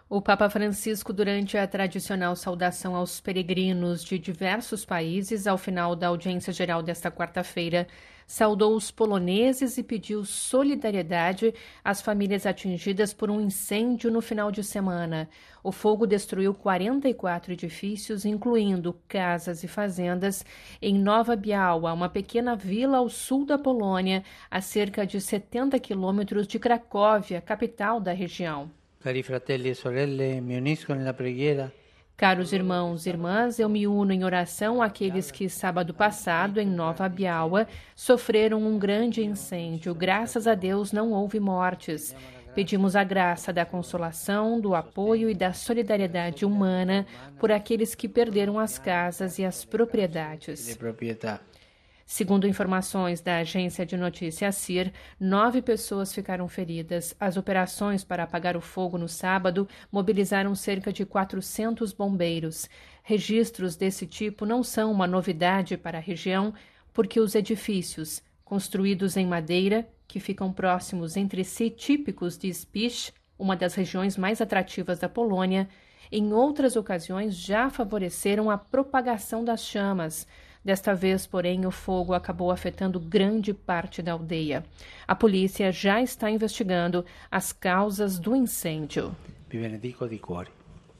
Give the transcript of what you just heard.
O Papa Francisco, durante a tradicional saudação aos peregrinos de diversos países, ao final da audiência geral desta quarta-feira, saudou os poloneses e pediu solidariedade às famílias atingidas por um incêndio no final de semana. O fogo destruiu 44 edifícios, incluindo casas e fazendas, em Nova Biała, uma pequena vila ao sul da Polônia, a cerca de 70 quilômetros de Cracóvia, capital da região. Cari fratelli e sorelle, mi unisco nella preghiera. Caros irmãos e irmãs, eu me uno em oração àqueles que, sábado passado, em Nova Biała, sofreram um grande incêndio. Graças a Deus não houve mortes. Pedimos a graça da consolação, do apoio e da solidariedade humana por aqueles que perderam as casas e as propriedades. Segundo informações da agência de notícias CIR, 9 pessoas ficaram feridas. As operações para apagar o fogo no sábado mobilizaram cerca de 400 bombeiros. Registros desse tipo não são uma novidade para a região, porque os edifícios, construídos em madeira, que ficam próximos entre si, típicos de Spiš, uma das regiões mais atrativas da Polônia, em outras ocasiões já favoreceram a propagação das chamas. Desta vez, porém, o fogo acabou afetando grande parte da aldeia. A polícia já está investigando as causas do incêndio. Vi benedico di cuore.